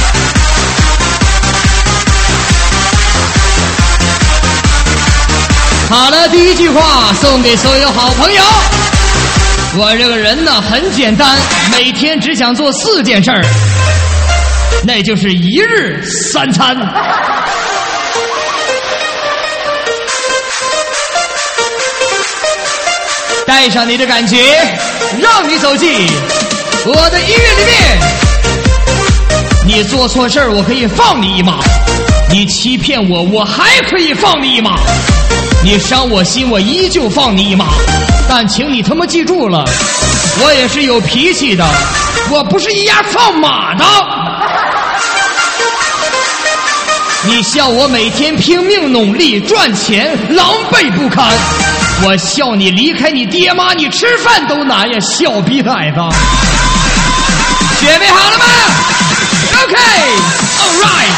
好了，第一句话送给所有好朋友。我这个人呢很简单，每天只想做4件事儿，那就是1日3餐。带上你的感觉，让你走进我的音乐里面。你做错事儿，我可以放你一马；你欺骗我，我还可以放你一马；你伤我心，我依旧放你一马。但请你他妈记住了，我也是有脾气的，我不是一样放马的。你笑我每天拼命努力赚钱，狼狈不堪。我笑你离开你爹妈，你吃饭都难呀，小逼崽子！准备好了吗 ？OK， all right，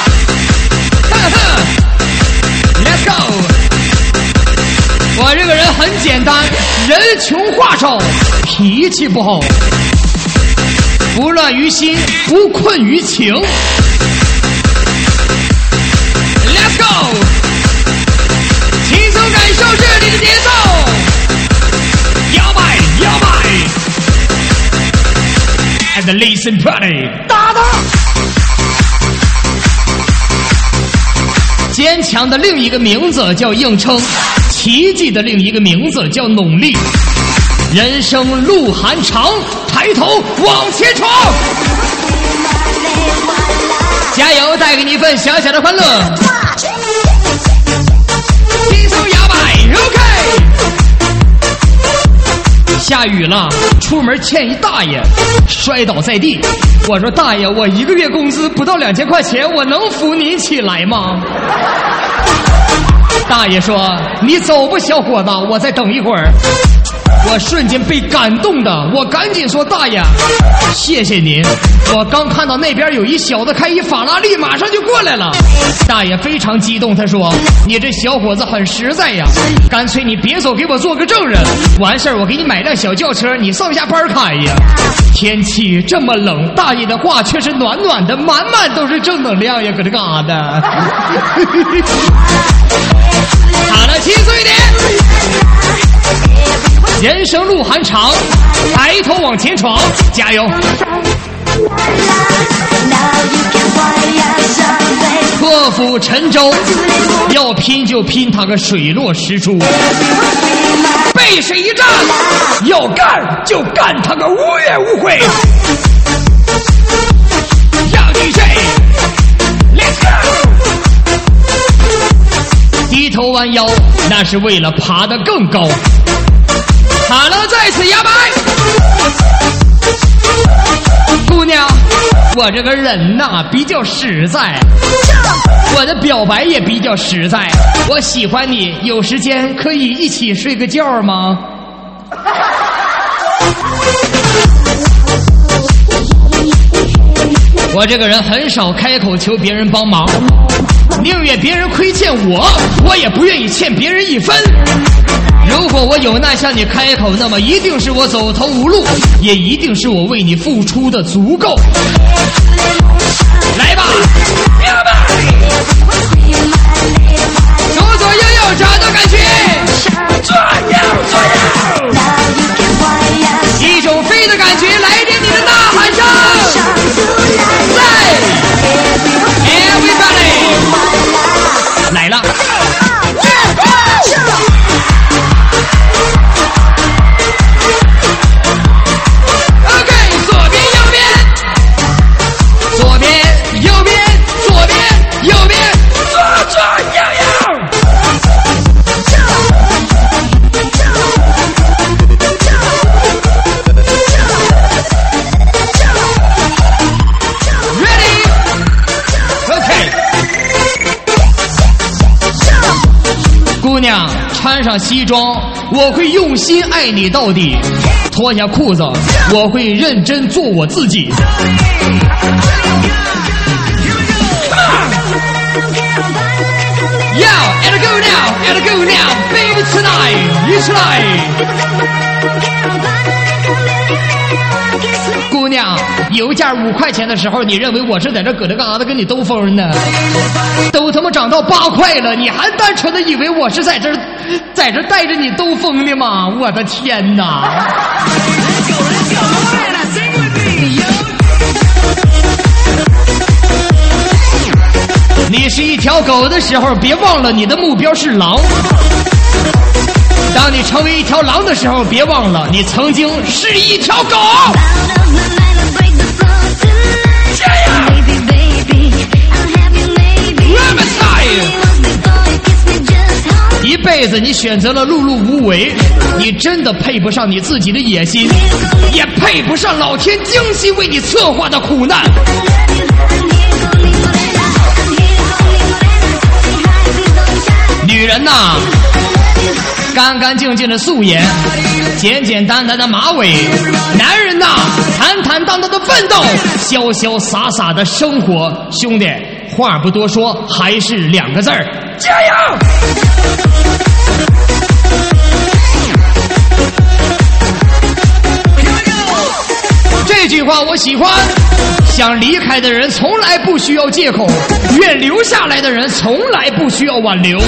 let's go。我这个人很简单，人穷话少，脾气不好，不乱于心，不困于情。Let's go， 轻松感受这里的节奏。摇摆摇摆 ，and listen party， 打打。坚强的另一个名字叫硬撑，奇迹的另一个名字叫努力。人生路还长，抬头往前闯。加油，带给你一份小小的欢乐。轻松摇摆 ，OK。下雨了，出门欠一大爷，摔倒在地。我说大爷，我1个月工资不到2000块钱，我能扶您起来吗？大爷说：“你走吧，小伙子，我再等一会儿。”我瞬间被感动的，我赶紧说：“大爷，谢谢您。我刚看到那边有一小子开一法拉利，马上就过来了。”大爷非常激动，他说：“你这小伙子很实在呀，干脆你别走，给我做个证人。完事儿我给你买辆小轿车，你上下班开呀。”天气这么冷，大爷的话却是暖暖的，满满都是正能量呀，搁这嘎达。好了，轻松一点。人生路还长，抬头往前闯，加油！破釜沉舟，要拼就拼他个水落石出；背水一战，要干就干他个无怨无悔。 弯腰，那是为了爬得更高。好了，再次摇摆。姑娘，我这个人呐比较实在，我的表白也比较实在。我喜欢你，有时间可以一起睡个觉吗？我这个人很少开口求别人帮忙，宁愿别人亏欠我，我也不愿意欠别人一分。如果我有难向你开口，那么一定是我走投无路，也一定是我为你付出的足够。来吧，左左右右找到感觉，左右左右，一种飞的感觉，来点你的呐喊声。Everybody 来了。姑娘，穿上西装，我会用心爱你到底；脱下裤子，我会认真做我自己。Yo, and go now, and go now, baby tonight, you tonight。姑娘，油价5块钱的时候，你认为我是在这搁这干啥的跟你兜风呢？都他妈涨到8块了，你还单纯的以为我是在这带着你兜风的吗？我的天哪！你是一条狗的时候，别忘了你的目标是狼。当你成为一条狼的时候，别忘了你曾经是一条狗。加油！一辈子你选择了碌碌无为，你真的配不上你自己的野心，也配不上老天精心为你策划的苦难。女人呐，干干净净的素颜，简简单单的马尾；男人呐，坦坦荡荡的奋斗，潇潇洒洒的生活。兄弟，话不多说，还是2个字儿：加油！这句话我喜欢。想离开的人从来不需要借口，愿留下来的人从来不需要挽留。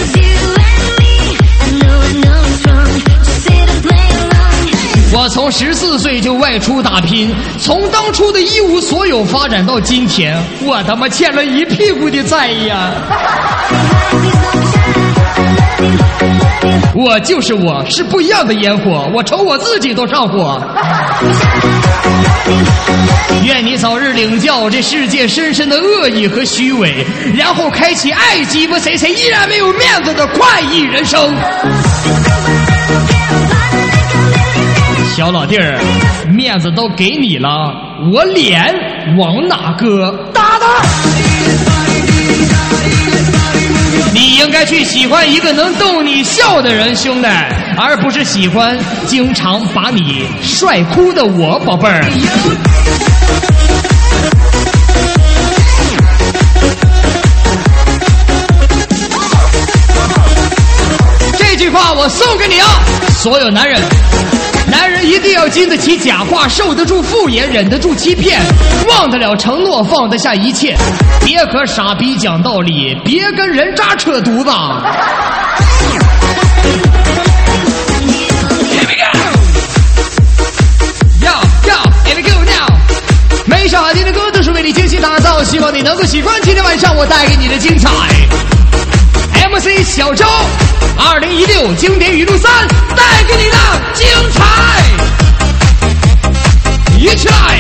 我从14岁就外出打拼，从当初的一无所有发展到今天，我他妈欠了一屁股的债呀！我就是我，是不一样的烟火，我瞅我自己都上火。愿你早日领教这世界深深的恶意和虚伪，然后开启爱鸡巴谁依然没有面子的快意人生。小老弟儿，面子都给你了，我脸往哪搁？打他！你应该去喜欢一个能逗你笑的人，兄弟，而不是喜欢经常把你帅哭的我，宝贝儿。这句话我送给你啊，所有男人。男人一定要经得起假话，受得住敷衍，忍得住欺骗，忘得了承诺，放得下一切。别和傻逼讲道理，别跟人渣扯犊子。每首好听的歌都是为你精心打造，希望你能够喜欢今天晚上我带给你的精彩。MC 小周2016经典语录3带给你的精彩，一起来！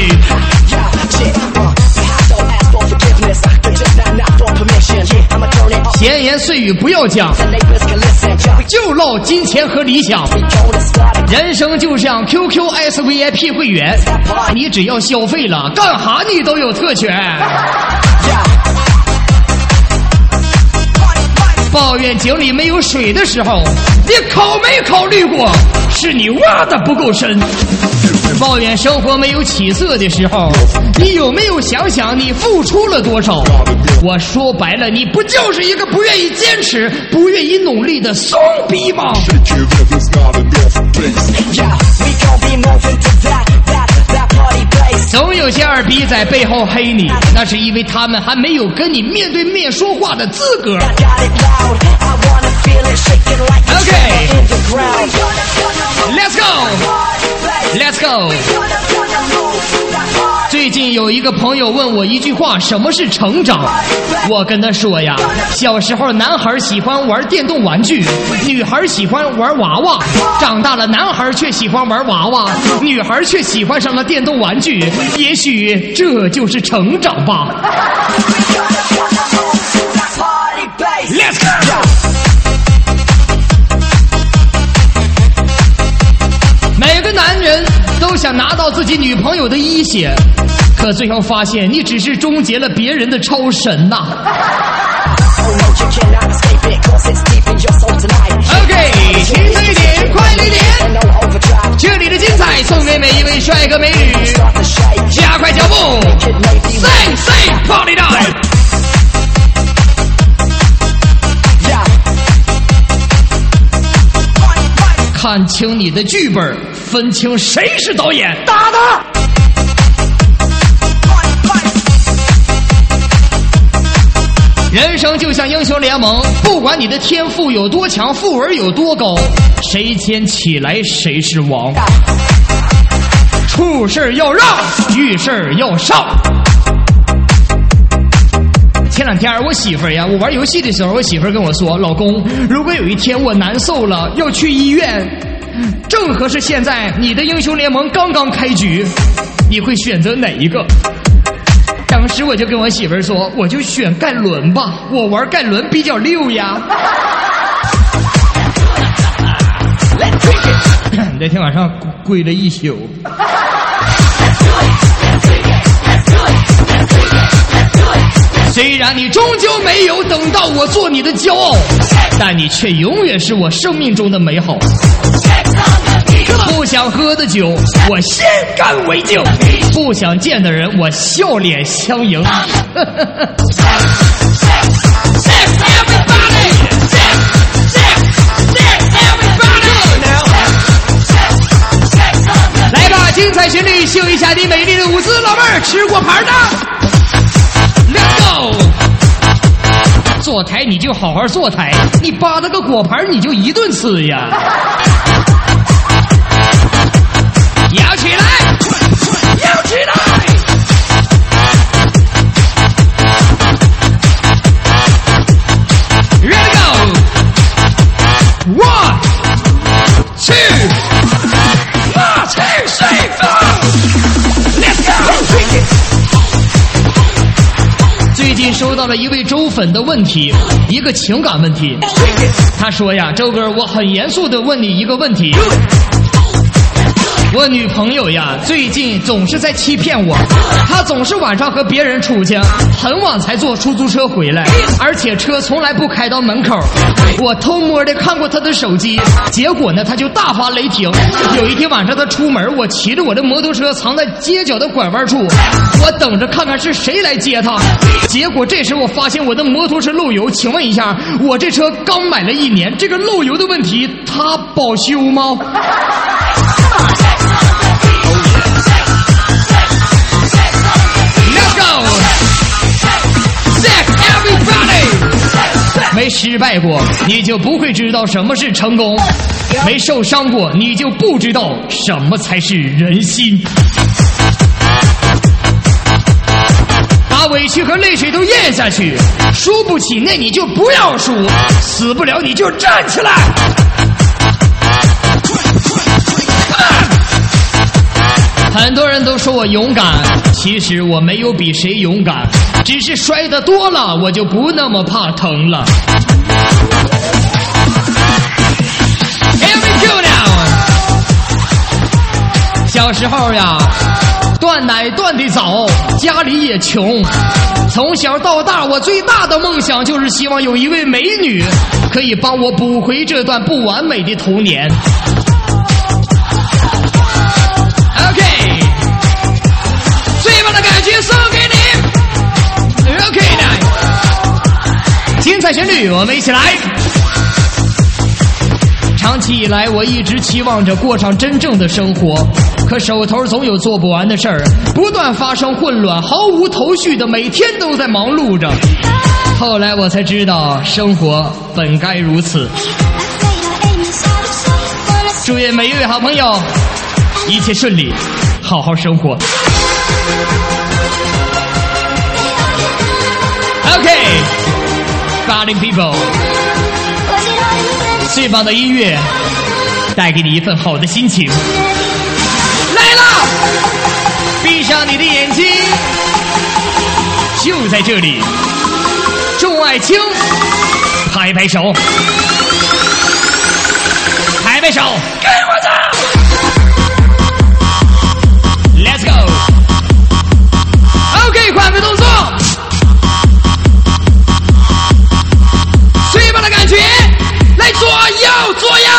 闲言碎语不要讲，就唠金钱和理想。人生就像 QQS VIP 会员，你只要消费了，干哈你都有特权。抱怨井里没有水的时候，你没考虑过是你挖的不够深？抱怨生活没有起色的时候，你有没有想想你付出了多少？我说白了，你不就是一个不愿意坚持、不愿意努力的怂逼吗？总有些二逼在背后黑你，那是因为他们还没有跟你面对面说话的资格。OK，Let's go，Let's go。最近有一个朋友问我一句话，什么是成长？我跟他说呀，小时候男孩喜欢玩电动玩具，女孩喜欢玩娃娃，长大了男孩却喜欢玩娃娃，女孩却喜欢上了电动玩具，也许这就是成长吧。Let's go。每个男人都想拿到自己女朋友的一血，可最后发现你只是终结了别人的超神呐。OK， 轻松一点，快乐一点，这里的精彩送给每一位帅哥美女，加快脚步 ，Say Party Time。看清你的剧本，分清谁是导演，打他！人生就像英雄联盟，不管你的天赋有多强，富尔有多高，谁先起来谁是王。处事要让，遇事要上。前两天我媳妇儿呀，我玩游戏的时候，我媳妇儿跟我说，老公，如果有一天我难受了要去医院，正合适现在你的英雄联盟刚刚开局，你会选择哪一个？当时我就跟我媳妇儿说，我就选盖伦吧，我玩盖伦比较溜呀。那天晚上跪了一宿。虽然你终究没有等到我做你的骄傲，但你却永远是我生命中的美好。不想喝的酒，我先干为敬；不想见的人，我笑脸相迎。来吧，精彩旋律，秀一下你美丽的舞姿，老妹儿，吃过盘的。Let's go！ 坐台你就好好坐台，你扒了个果盘你就一顿吃呀！摇起来，摇起来！最近收到了一位周粉的问题，一个情感问题。他说呀，周哥，我很严肃的问你一个问题。我女朋友呀，最近总是在欺骗我，她总是晚上和别人出去，很晚才坐出租车回来，而且车从来不开到门口。我偷摸的看过她的手机，结果呢，她就大发雷霆。有一天晚上她出门，我骑着我的摩托车藏在街角的拐弯处，我等着看看是谁来接她。结果这时我发现我的摩托车漏油，请问一下，我这车刚买了1年，这个漏油的问题它保修吗？Let's go! Sex everybody! 没失败过，你就不会知道什么是成功；没受伤过，你就不知道什么才是人心。把委屈和泪水都咽下去，输不起那你就不要输，死不了你就站起来。 很多人都说我勇敢，其实我没有比谁勇敢，只是摔得多了，我就不那么怕疼了。Here we go now。小时候呀，断奶断得早，家里也穷，从小到大，我最大的梦想就是希望有一位美女可以帮我补回这段不完美的童年。OK， 最棒的感觉送给你。OK， 来，精彩旋律，我们一起来。长期以来，我一直期望着过上真正的生活，可手头总有做不完的事儿，不断发生混乱，毫无头绪的每天都在忙碌着。后来我才知道，生活本该如此。祝愿每一位好朋友一切顺利，好好生活。OK，Party people， 最棒的音乐带给你一份好的心情。来了，闭上你的眼睛，就在这里。众爱卿，拍拍手，拍拍手，给我走 ！Let's go。OK， 换个动作，最棒的感觉，来左右左右。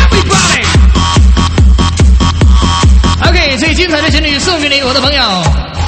最精彩的旋律送给你，我的朋友。